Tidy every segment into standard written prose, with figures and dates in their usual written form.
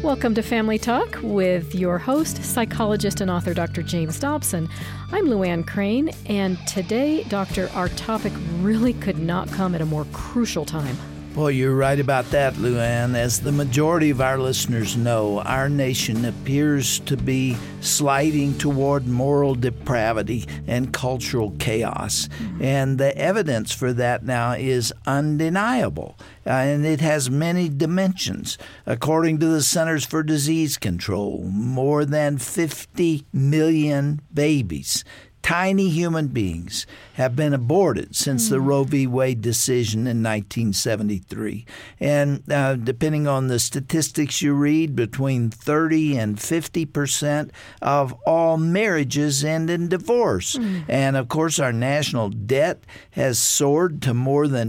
Welcome to Family Talk with your host, psychologist and author, Dr. James Dobson. I'm Luann Crane, and today, Doctor, our topic really could not come at a more crucial time. Boy, you're right about that, Luann. As the majority of our listeners know, our nation appears to be sliding toward moral depravity and cultural chaos. And the evidence for that now is undeniable. And it has many dimensions. According to the Centers for Disease Control, more than 50 million babies, tiny human beings, have been aborted since the Roe v. Wade decision in 1973. And depending on the statistics you read, between 30 and 50% of all marriages end in divorce. And, of course, our national debt has soared to more than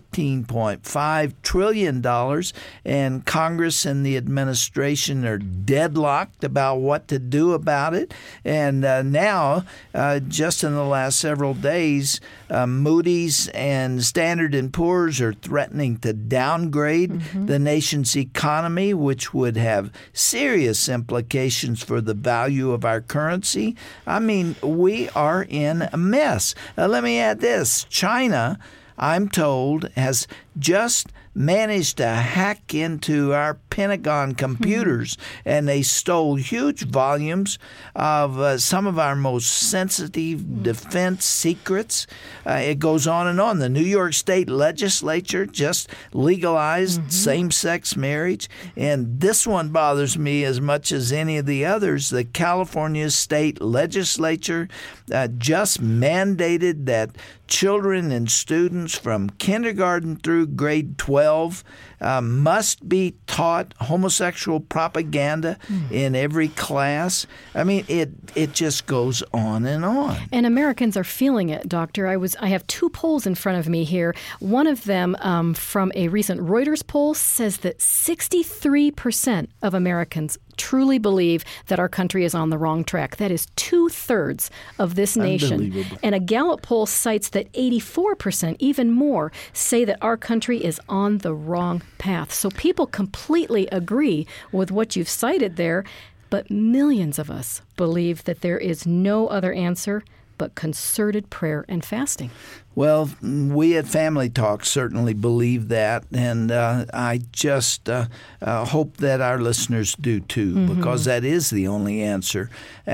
$14.5 trillion, and Congress and the administration are deadlocked about what to do about it. And now, just in the last several days, Moody's and Standard & Poor's are threatening to downgrade the nation's economy, which would have serious implications for the value of our currency. I mean, we are in a mess. Let me add this. China, I'm told, has just managed to hack into our Pentagon computers, and they stole huge volumes of some of our most sensitive defense secrets. It goes on and on. The New York State Legislature just legalized same-sex marriage, and this one bothers me as much as any of the others. The California State Legislature just mandated that children and students from kindergarten through grade 12 must be taught homosexual propaganda in every class. I mean, it just goes on and on. And Americans are feeling it, Doctor. I have two polls in front of me here. One of them from a recent Reuters poll says that 63% of Americans truly believe that our country is on the wrong track. That is 2/3 of this nation. And a Gallup poll cites that 84%, even more, say that our country is on the wrong path. So people completely agree with what you've cited there, but millions of us believe that there is no other answer but concerted prayer and fasting. Well, we at Family Talk certainly believe that, and I just hope that our listeners do too, because that is the only answer.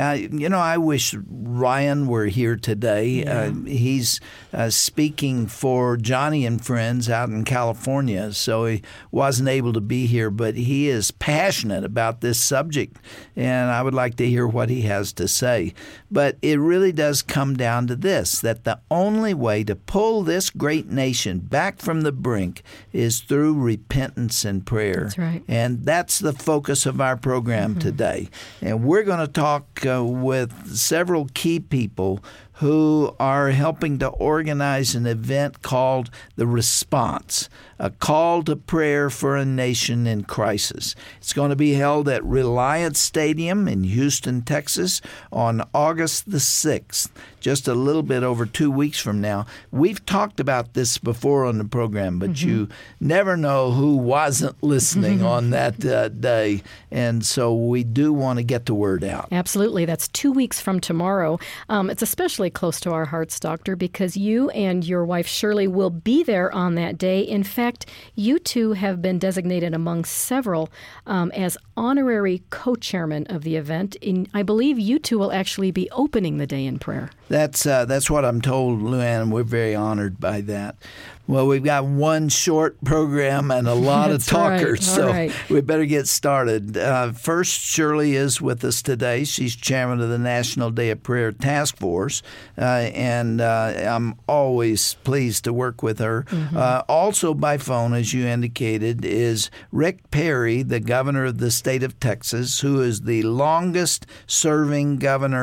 I wish Ryan were here today. He's speaking for Johnny and Friends out in California, so he wasn't able to be here, but he is passionate about this subject, and I would like to hear what he has to say. But it really does come down to this, that the only way to pull this great nation back from the brink is through repentance and prayer. That's right. And that's the focus of our program today. And we're going to talk with several key people who are helping to organize an event called The Response, a call to prayer for a nation in crisis. It's going to be held at Reliance Stadium in Houston, Texas on August the 6th, just a little bit over 2 weeks from now. We've talked about this before on the program, but you never know who wasn't listening on that day. And so we do want to get the word out. Absolutely. That's 2 weeks from tomorrow. It's especially close to our hearts, Doctor, because you and your wife Shirley will be there on that day. In fact, you two have been designated among several as honorary co-chairman of the event. And I believe you two will actually be opening the day in prayer. That's what I'm told, Luann. We're very honored by that. Well, we've got one short program and a lot of talkers, so we better get started. First, Shirley is with us today. She's chairman of the National Day of Prayer Task Force, and I'm always pleased to work with her. Also by phone, as you indicated, is Rick Perry, the governor of the state of Texas, who is the longest-serving governor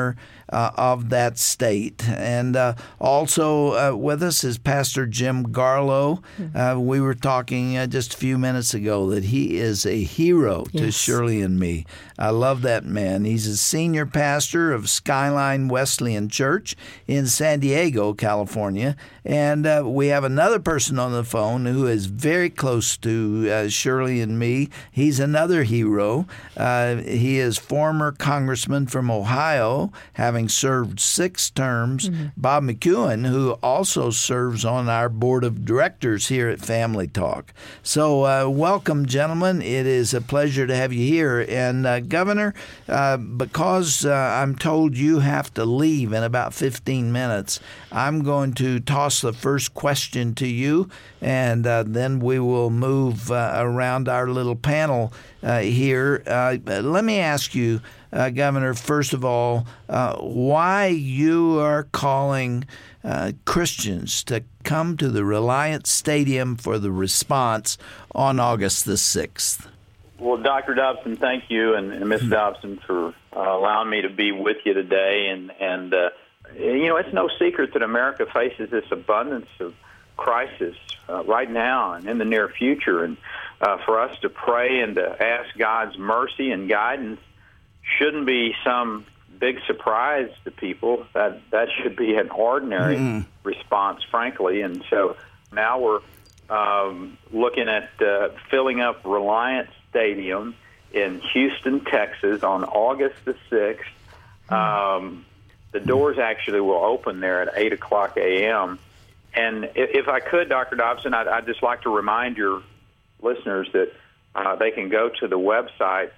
of that state. And also with us is Pastor Jim Garlow. We were talking just a few minutes ago that he is a hero to Shirley and me. I love that man. He's a senior pastor of Skyline Wesleyan Church in San Diego, California. And we have another person on the phone who is very close to Shirley and me. He's another hero. He is former congressman from Ohio, having served 6 terms. Bob McEwen, who also serves on our board of directors here at Family Talk. So welcome, gentlemen. It is a pleasure to have you here. And Governor, because I'm told you have to leave in about 15 minutes, I'm going to toss the first question to you, and then we will move around our little panel here. Let me ask you, Governor, first of all, why you are calling Christians to come to the Reliant Stadium for the response on August the 6th. Well, Dr. Dobson, thank you, and Ms. Dobson for allowing me to be with you today. And it's no secret that America faces this abundance of crisis right now and in the near future. And for us to pray and to ask God's mercy and guidance shouldn't be some big surprise to people. That should be an ordinary response, frankly. And so now we're looking at filling up Reliant Stadium in Houston, Texas on August the 6th. The doors actually will open there at 8 o'clock a.m. And if I could, Dr. Dobson, I'd just like to remind your listeners that they can go to the website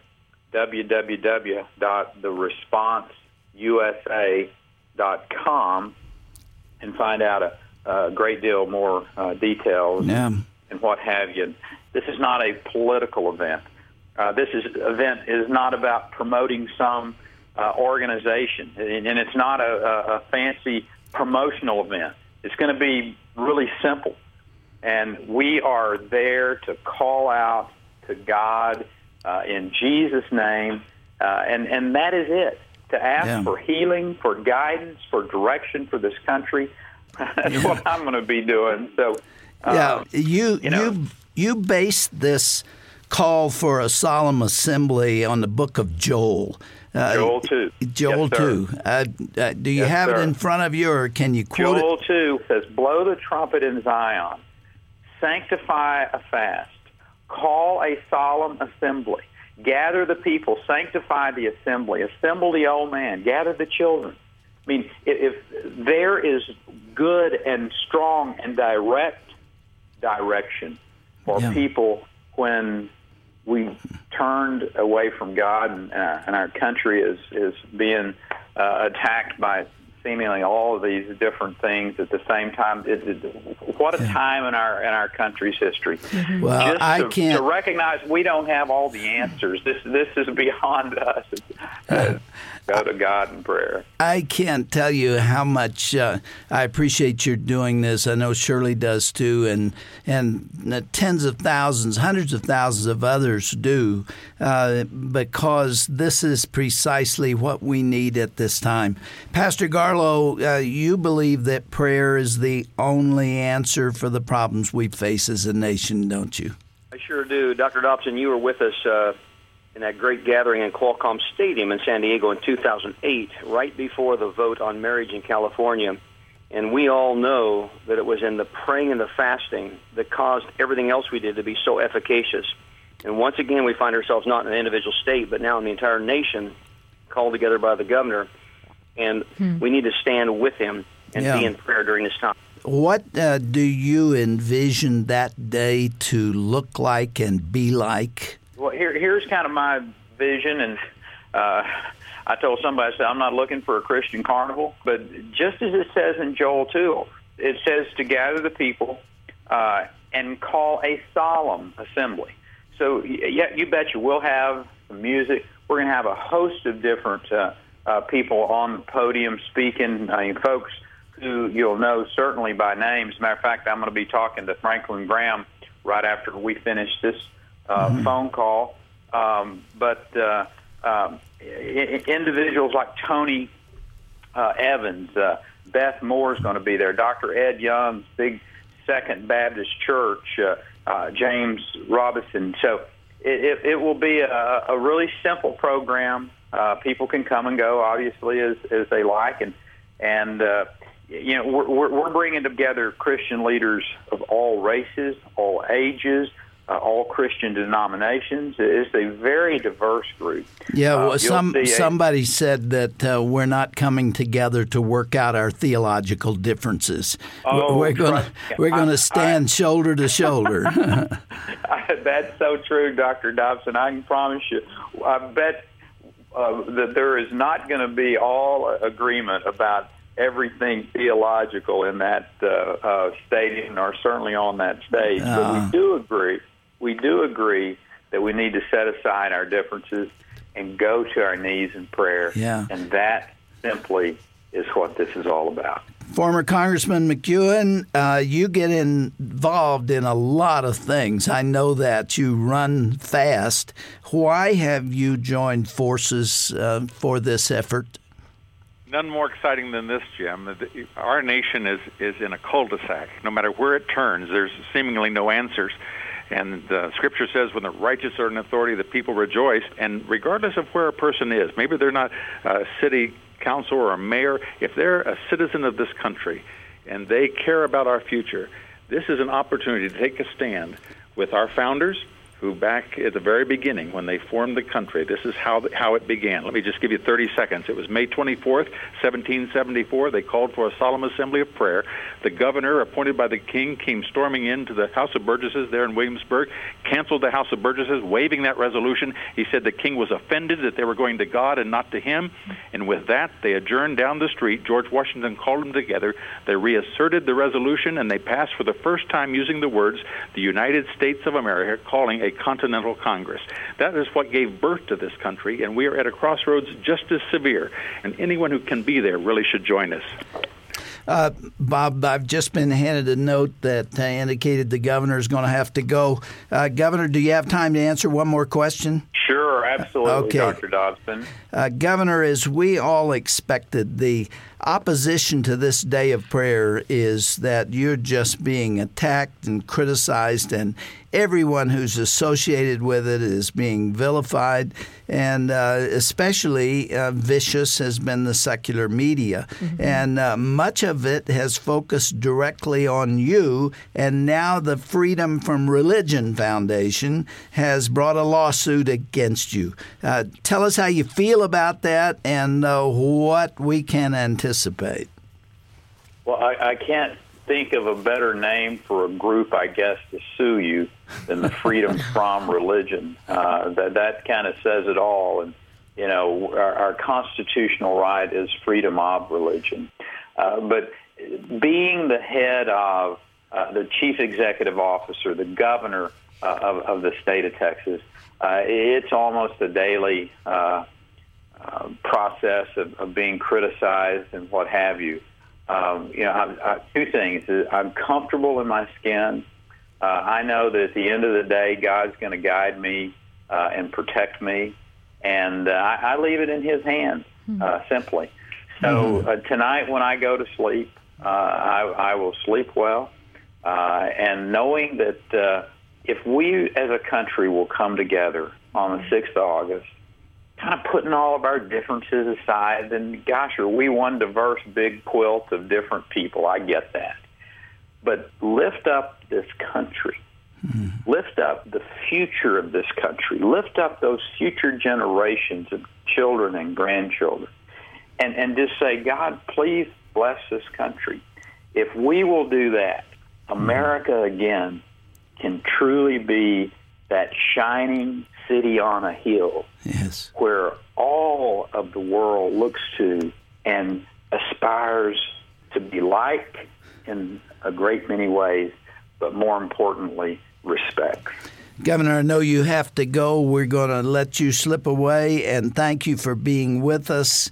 www.theresponseusa.com and find out a great deal more details and what have you. This is not a political event. This event is not about promoting some organization, and it's not a fancy promotional event. It's going to be really simple, and we are there to call out to God in Jesus' name, and that is it, to ask for healing, for guidance, for direction for this country. That's what I'm going to be doing. So, you based this call for a solemn assembly on the book of Joel. Joel 2. Joel 2. Do you have it in front of you, or can you quote Joel 2 says, "Blow the trumpet in Zion, sanctify a fast, call a solemn assembly, gather the people, sanctify the assembly, assemble the old man, gather the children." I mean, if there is good and strong and direct direction for people when we turned away from God, and our country is being attacked by seemingly all of these different things at the same time. What a time in our country's history! Well, just to recognize we don't have all the answers. This is beyond us. Go to God in prayer. I can't tell you how much I appreciate your doing this. I know Shirley does too, and tens of thousands, hundreds of thousands of others do, because this is precisely what we need at this time. Pastor Garlow, you believe that prayer is the only answer for the problems we face as a nation, don't you? I sure do. Dr. Dobson, you were with us in that great gathering in Qualcomm Stadium in San Diego in 2008, right before the vote on marriage in California. And we all know that it was in the praying and the fasting that caused everything else we did to be so efficacious. And once again, we find ourselves not in an individual state, but now in the entire nation, called together by the governor. And we need to stand with him and be in prayer during this time. What do you envision that day to look like and be like? Well, here's kind of my vision, and I told somebody, I said, I'm not looking for a Christian carnival, but just as it says in Joel 2, it says to gather the people and call a solemn assembly. So, you bet you we'll have some music. We're going to have a host of different people on the podium speaking. I mean, folks who you'll know certainly by name. As a matter of fact, I'm going to be talking to Franklin Graham right after we finish this phone call. But individuals like Tony Evans. Beth Moore's going to be there. Dr. Ed Young's big Second Baptist Church. James Robinson. So it will be a really simple program. People can come and go, obviously, as they like, and we're bringing together Christian leaders of all races, all ages, all Christian denominations. It's a very diverse group. Yeah, well, somebody said that we're not coming together to work out our theological differences. We're going to stand shoulder to shoulder. That's so true, Dr. Dobson. I can promise you. I bet that there is not going to be all agreement about everything theological in that stadium, or certainly on that stage. But we do agree that we need to set aside our differences and go to our knees in prayer. Yeah. And that simply is what this is all about. Former Congressman McEwen, you get involved in a lot of things. I know that you run fast. Why have you joined forces for this effort? None more exciting than this, Jim. Our nation is in a cul-de-sac. No matter where it turns, there's seemingly no answers. And Scripture says when the righteous are in authority, the people rejoice. And regardless of where a person is, maybe they're not a city council or a mayor, if they're a citizen of this country and they care about our future, this is an opportunity to take a stand with our founders, who back at the very beginning, when they formed the country, this is how it began. Let me just give you 30 seconds. It was May 24th, 1774. They called for a solemn assembly of prayer. The governor, appointed by the king, came storming into the House of Burgesses there in Williamsburg, canceled the House of Burgesses, waiving that resolution. He said the king was offended that they were going to God and not to him. And with that, they adjourned down the street. George Washington called them together. They reasserted the resolution, and they passed for the first time using the words, the United States of America, calling a Continental Congress. That is what gave birth to this country, and we are at a crossroads just as severe, and anyone who can be there really should join us. Bob, I've just been handed a note that indicated the governor is going to have to go. Governor, do you have time to answer one more question? Sure, absolutely, okay. Dr. Dobson. Governor, as we all expected, the opposition to this day of prayer is that you're just being attacked and criticized, and everyone who's associated with it is being vilified, and especially vicious has been the secular media. Mm-hmm. And much of it has focused directly on you, and now the Freedom from Religion Foundation has brought a lawsuit against you. Tell us how you feel about that and what we can anticipate. Well, I can't think of a better name for a group, I guess, to sue you than the Freedom from Religion. That kind of says it all. And, you know, our constitutional right is freedom of religion. But being the head of the chief executive officer, the governor of the state of Texas, it's almost a daily process of being criticized and what have you. Two things. I'm comfortable in my skin. I know that at the end of the day, God's going to guide me and protect me, and I leave it in His hands, simply. So tonight when I go to sleep, I will sleep well, and knowing that if we as a country will come together on the 6th of August, kind of putting all of our differences aside, then gosh, are we one diverse big quilt of different people? I get that. But lift up this country. Lift up the future of this country. Lift up those future generations of children and grandchildren. And just say, God, please bless this country. If we will do that, America again can truly be that shining city on a hill, yes, where all of the world looks to and aspires to be like in a great many ways, but more importantly, respects. Governor, I know you have to go. We're going to let you slip away, and thank you for being with us.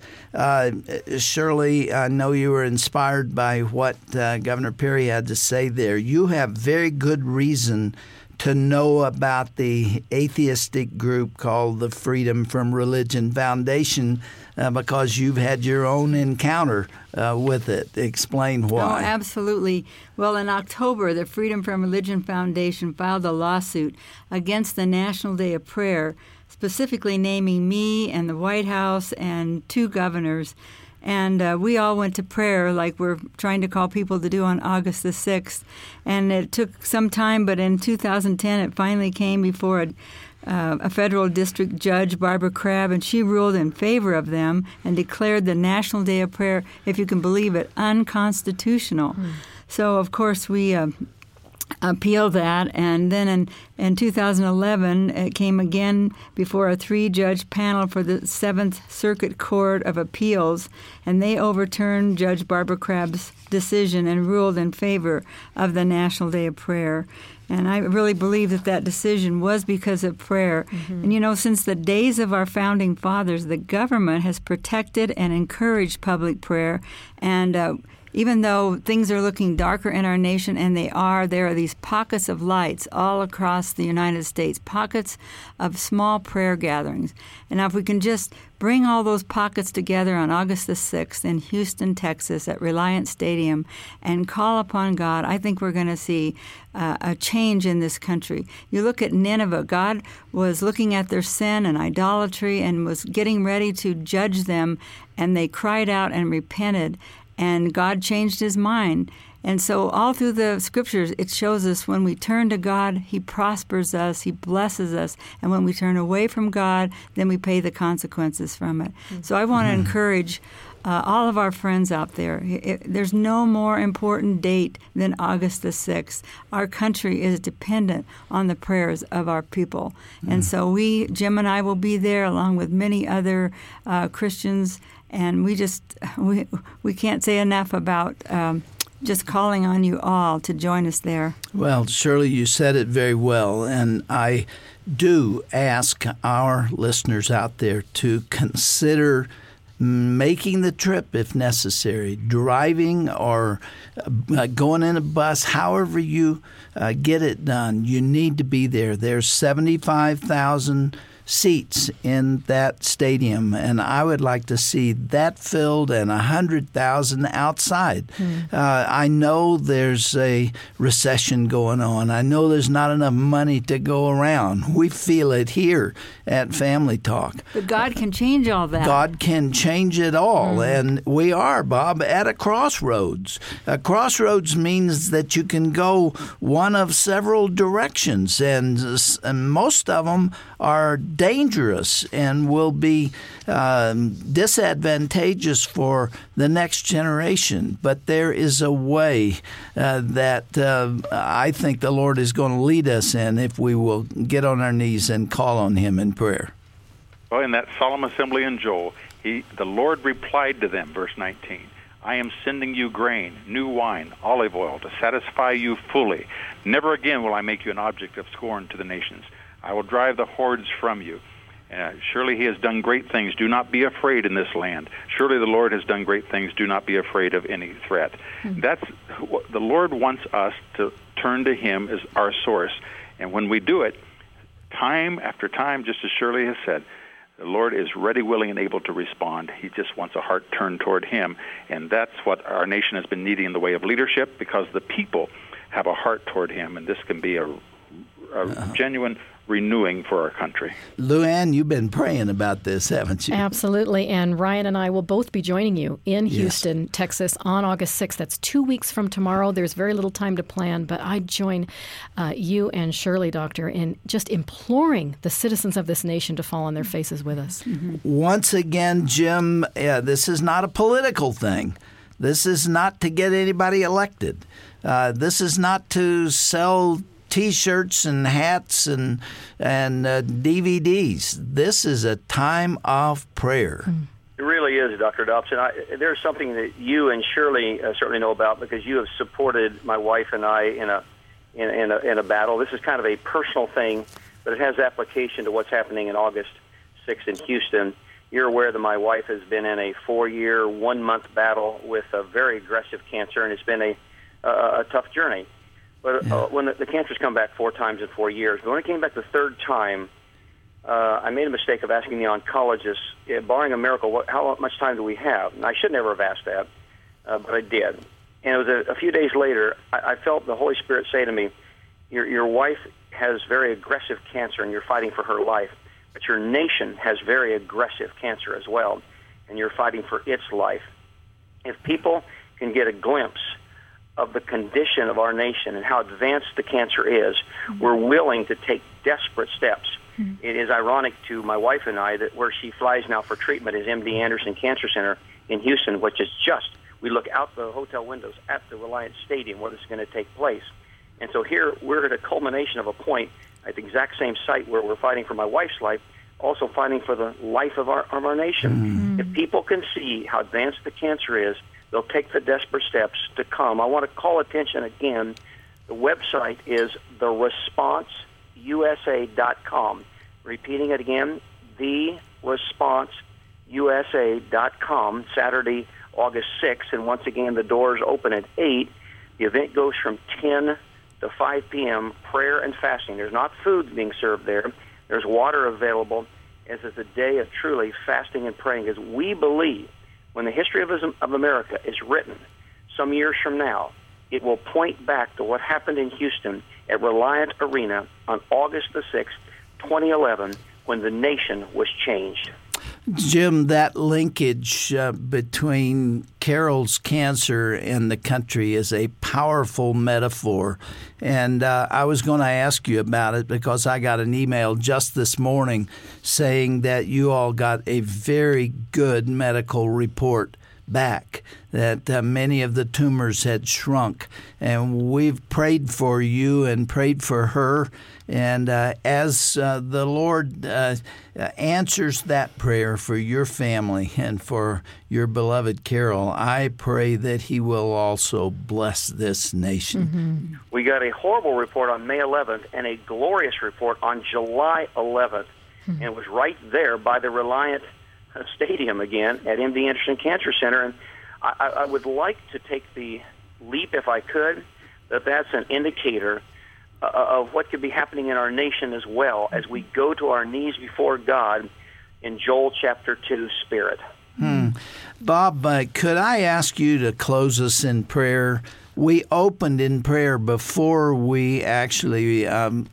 Shirley, I know you were inspired by what Governor Perry had to say there. You have very good reason to know about the atheistic group called the Freedom from Religion Foundation because you've had your own encounter with it. Explain why. Oh, absolutely. Well, in October, the Freedom from Religion Foundation filed a lawsuit against the National Day of Prayer, specifically naming me and the White House and 2 governors. And we all went to prayer like we're trying to call people to do on August the 6th. And it took some time, but in 2010 it finally came before a federal district judge, Barbara Crabb, and she ruled in favor of them and declared the National Day of Prayer, if you can believe it, unconstitutional. So, of course, we appeal that, and then in 2011 it came again before a 3-judge panel for the 7th Circuit Court of Appeals, and they overturned Judge Barbara Crabb's decision and ruled in favor of the National Day of Prayer. And I really believe that decision was because of prayer. And, you know, since the days of our founding fathers, the government has protected and encouraged public prayer, and even though things are looking darker in our nation, and there are these pockets of lights all across the United States, pockets of small prayer gatherings. And if we can just bring all those pockets together on August the 6th in Houston, Texas at Reliant Stadium and call upon God, I think we're going to see a change in this country. You look at Nineveh. God was looking at their sin and idolatry and was getting ready to judge them, and they cried out and repented. And God changed his mind. And so all through the scriptures, it shows us when we turn to God, he prospers us, he blesses us. And when we turn away from God, then we pay the consequences from it. So I want to encourage all of our friends out there. There's no more important date than August the 6th. Our country is dependent on the prayers of our people. And so Jim and I will be there along with many other Christians. And we can't say enough about just calling on you all to join us there. Well, Shirley, you said it very well, and I do ask our listeners out there to consider making the trip if necessary, driving or going in a bus, however you get it done. You need to be there. There's 75,000 seats in that stadium, and I would like to see that filled and 100,000 outside. I know there's a recession going on. I know there's not enough money to go around. We feel it here at Family Talk. But God can change all that. God can change it all, and we are, Bob, at a crossroads. A crossroads means that you can go one of several directions, and most of them are dangerous and will be disadvantageous for the next generation. But there is a way that I think the Lord is going to lead us in if we will get on our knees and call on him in prayer. Well, in that solemn assembly in Joel, the Lord replied to them, verse 19, I am sending you grain, new wine, olive oil to satisfy you fully. Never again will I make you an object of scorn to the nations. I will drive the hordes from you. Surely he has done great things. Do not be afraid in this land. Surely the Lord has done great things. Do not be afraid of any threat. That's the Lord wants us to turn to him as our source. And when we do it, time after time, just as Shirley has said, the Lord is ready, willing, and able to respond. He just wants a heart turned toward him. And that's what our nation has been needing in the way of leadership, because the people have a heart toward him. And this can be a genuine renewing for our country. Luann, you've been praying about this, haven't you? Absolutely. And Ryan and I will both be joining you in Houston, Texas on August 6th. That's 2 weeks from tomorrow. There's very little time to plan, but I join you and Shirley, Doctor, in just imploring the citizens of this nation to fall on their faces with us. Once again, Jim, this is not a political thing. This is not to get anybody elected. This is not to sell T-shirts and hats and DVDs. This is a time of prayer. It really is, Dr. Dobson. There's something that you and Shirley certainly know about, because you have supported my wife and I in a battle. This is kind of a personal thing, but it has application to what's happening in August 6th in Houston. You're aware that my wife has been in a 4-year, 1-month battle with a very aggressive cancer, and it's been a tough journey. But when the cancer's come back 4 times in 4 years, but when it came back the third time, I made a mistake of asking the oncologist, barring a miracle, how much time do we have? And I should never have asked that, but I did. And it was a few days later, I felt the Holy Spirit say to me, your wife has very aggressive cancer and you're fighting for her life, but your nation has very aggressive cancer as well, and you're fighting for its life. If people can get a glimpse of the condition of our nation and how advanced the cancer is, we're willing to take desperate steps. It is ironic to my wife and I that where she flies now for treatment is MD Anderson Cancer Center in Houston, which is just, we look out the hotel windows at the Reliant Stadium where this is going to take place. And so here we're at a culmination of a point at the exact same site where we're fighting for my wife's life, also fighting for the life of our nation. If people can see how advanced the cancer is, they'll take the desperate steps to come. I want to call attention again. The website is theresponseusa.com. Repeating it again, theresponseusa.com, Saturday, August 6th. And once again, the doors open at 8. The event goes from 10 to 5 p.m., prayer and fasting. There's not food being served there. There's water available, as it's a day of truly fasting and praying, as we believe when the history of America is written some years from now, it will point back to what happened in Houston at Reliant Arena on August the 6th, 2011, when the nation was changed. Jim, that linkage between Carol's cancer and the country is a powerful metaphor. And I was going to ask you about it because I got an email just this morning saying that you all got a very good medical report back, that many of the tumors had shrunk. And we've prayed for you and prayed for her. And as the Lord answers that prayer for your family and for your beloved Carol, I pray that he will also bless this nation. We got a horrible report on May 11th and a glorious report on July 11th. And it was right there by the Reliant Stadium again at MD Anderson Cancer Center. And I would like to take the leap, if I could, that that's an indicator of what could be happening in our nation as well as we go to our knees before God in Joel chapter 2 spirit. Bob, could I ask you to close us in prayer? We opened in prayer before we actually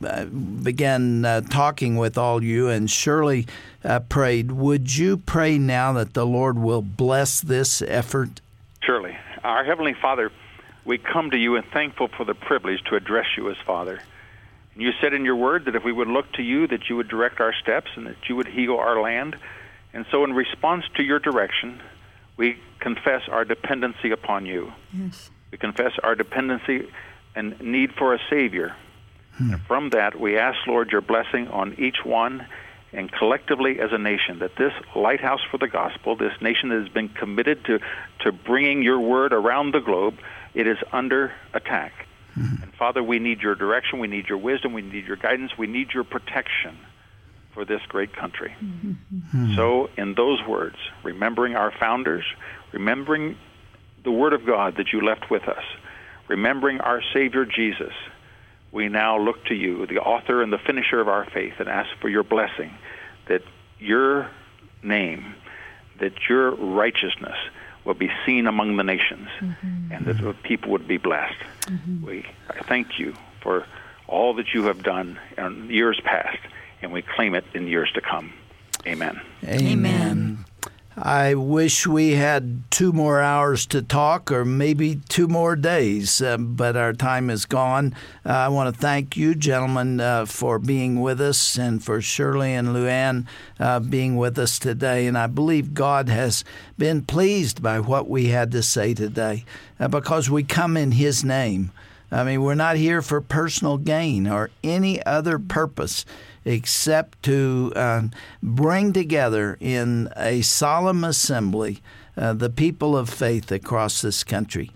began talking with all you, and Shirley prayed. Would you pray now that the Lord will bless this effort? Surely. Our Heavenly Father, we come to you and thankful for the privilege to address you as Father. And you said in your word that if we would look to you, that you would direct our steps and that you would heal our land. And so in response to your direction, we confess our dependency upon you. Yes. We confess our dependency and need for a Savior. And from that, we ask, Lord, your blessing on each one and collectively as a nation, that this lighthouse for the gospel, this nation that has been committed to bringing your word around the globe, it is under attack. And Father, we need your direction, we need your wisdom, we need your guidance, we need your protection for this great country. So in those words, remembering our founders, remembering the word of God that you left with us, remembering our Savior Jesus, we now look to you, the author and the finisher of our faith, and ask for your blessing, that your name, that your righteousness will be seen among the nations, and that the people would be blessed. I thank you for all that you have done in years past, and we claim it in years to come. Amen. Amen. I wish we had 2 more hours to talk, or maybe 2 more days, but our time is gone. I want to thank you, gentlemen, for being with us, and for Shirley and Luann being with us today. And I believe God has been pleased by what we had to say today, because we come in His name. I mean, we're not here for personal gain or any other purpose except to bring together in a solemn assembly the people of faith across this country.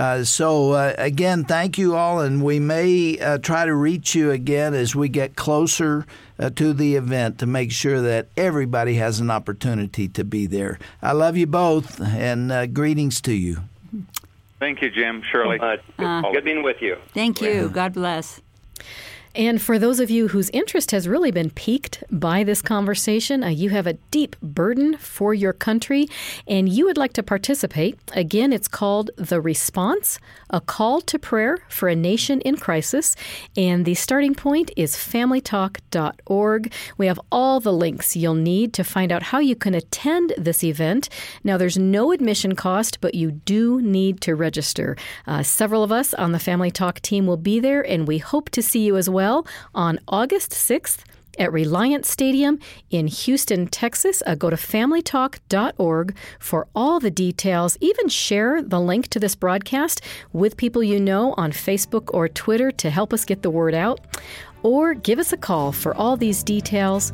So again, thank you all, and we may try to reach you again as we get closer to the event to make sure that everybody has an opportunity to be there. I love you both, and greetings to you. Thank you, Jim, Shirley. Good being with you. Thank you. God bless. And for those of you whose interest has really been piqued by this conversation, you have a deep burden for your country, and you would like to participate. Again, it's called The Response, a call to prayer for a nation in crisis. And the starting point is familytalk.org. We have all the links you'll need to find out how you can attend this event. Now, there's no admission cost, but you do need to register. Several of us on the Family Talk team will be there, and we hope to see you as well on August 6th at Reliance Stadium in Houston, Texas. Go to familytalk.org for all the details. Even share the link to this broadcast with people you know on Facebook or Twitter to help us get the word out. Or give us a call for all these details,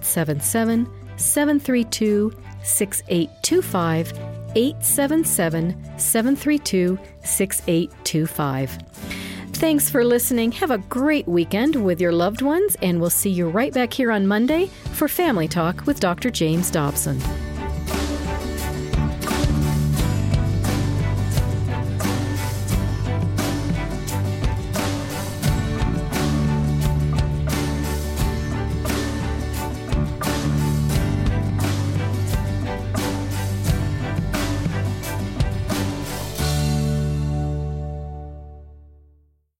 877-732-6825, 877-732-6825. Thanks for listening. Have a great weekend with your loved ones, and we'll see you right back here on Monday for Family Talk with Dr. James Dobson.